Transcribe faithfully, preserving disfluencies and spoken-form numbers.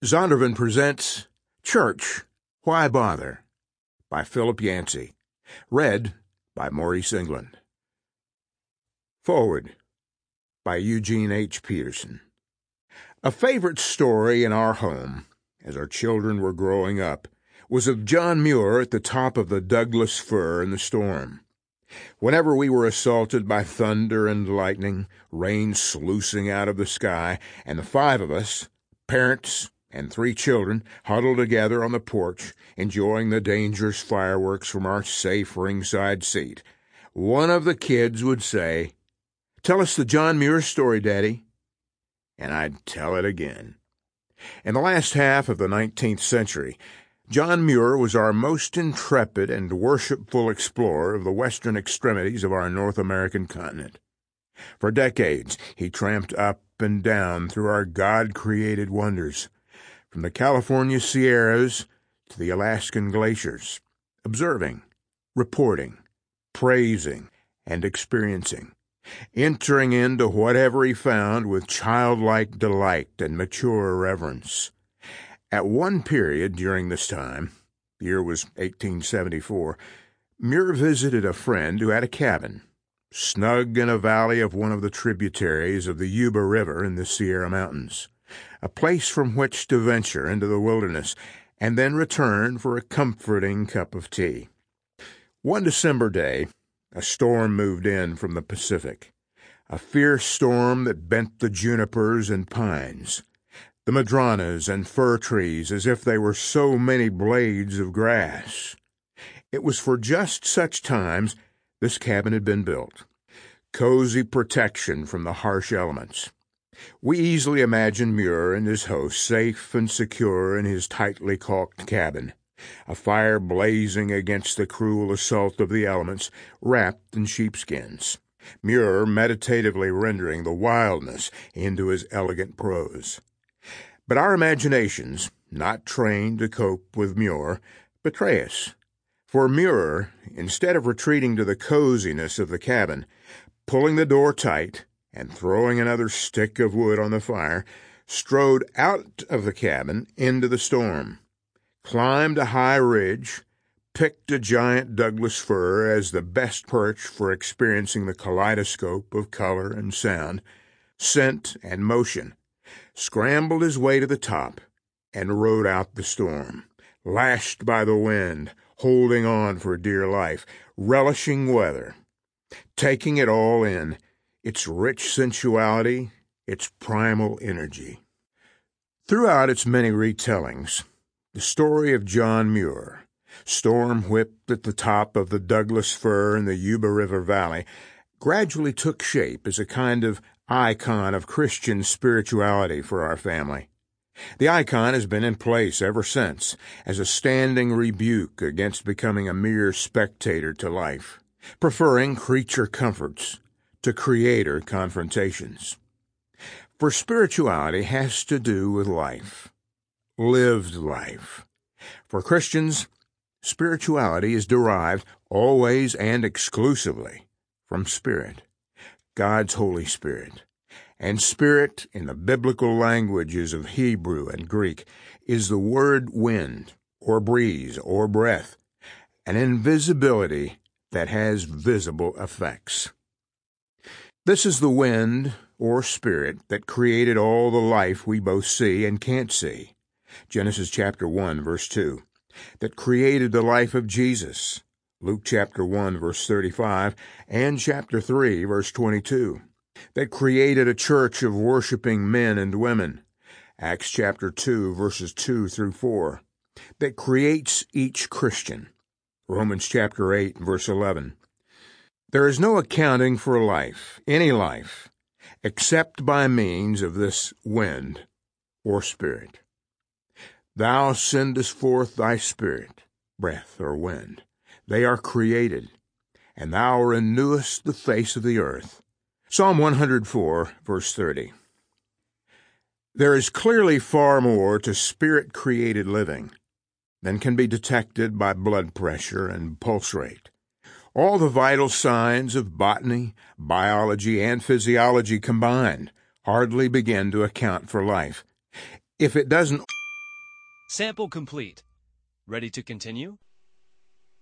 Zondervan presents Church, Why Bother? By Philip Yancey. Read by Maurice England. Forward by Eugene H. Peterson. A favorite story in our home, as our children were growing up, was of John Muir at the top of the Douglas fir in the storm. Whenever we were assaulted by thunder and lightning, rain sluicing out of the sky, and the five of us, parents and three children, huddled together on the porch, enjoying the dangerous fireworks from our safe ringside seat, one of the kids would say, "Tell us the John Muir story, Daddy." And I'd tell it again. In the last half of the nineteenth century, John Muir was our most intrepid and worshipful explorer of the western extremities of our North American continent. For decades, he tramped up and down through our God-created wonders, from the California Sierras to the Alaskan glaciers, observing, reporting, praising, and experiencing, entering into whatever he found with childlike delight and mature reverence. At one period during this time, the year was eighteen seventy-four, Muir visited a friend who had a cabin, snug in a valley of one of the tributaries of the Yuba River in the Sierra Mountains, a place from which to venture into the wilderness and then return for a comforting cup of tea. One December day, a storm moved in from the Pacific, a fierce storm that bent the junipers and pines, the madronas and fir trees as if they were so many blades of grass. It was for just such times this cabin had been built, cozy protection from the harsh elements. We easily imagined Muir and his host safe and secure in his tightly caulked cabin, a fire blazing against the cruel assault of the elements, wrapped in sheepskins, Muir meditatively rendering the wildness into his elegant prose. But our imaginations, not trained to cope with Muir, betray us. For Muir, instead of retreating to the coziness of the cabin, pulling the door tight and throwing another stick of wood on the fire, strode out of the cabin into the storm, climbed a high ridge, picked a giant Douglas fir as the best perch for experiencing the kaleidoscope of color and sound, scent and motion, scrambled his way to the top, and rode out the storm, lashed by the wind, holding on for dear life, relishing weather, taking it all in, its rich sensuality, its primal energy. Throughout its many retellings, the story of John Muir, storm-whipped at the top of the Douglas fir in the Yuba River Valley, gradually took shape as a kind of icon of Christian spirituality for our family. The icon has been in place ever since, as a standing rebuke against becoming a mere spectator to life, preferring creature comforts to creator confrontations. For spirituality has to do with life, lived life. For Christians, spirituality is derived always and exclusively from Spirit, God's Holy Spirit. And Spirit, in the biblical languages of Hebrew and Greek, is the word wind, or breeze, or breath, an invisibility that has visible effects. This is the wind, or Spirit, that created all the life we both see and can't see. Genesis chapter one, verse two. That created the life of Jesus. Luke chapter one, verse thirty-five, and chapter three, verse twenty-two. That created a church of worshiping men and women. Acts chapter two, verses two through four. That creates each Christian. Romans chapter eight, verse eleven. There is no accounting for life, any life, except by means of this wind, or Spirit. Thou sendest forth thy Spirit, breath or wind. They are created, and thou renewest the face of the earth. Psalm one hundred four, verse thirty. There is clearly far more to Spirit-created living than can be detected by blood pressure and pulse rate. All the vital signs of botany, biology, and physiology combined hardly begin to account for life. If it doesn't Sample complete. Ready to continue?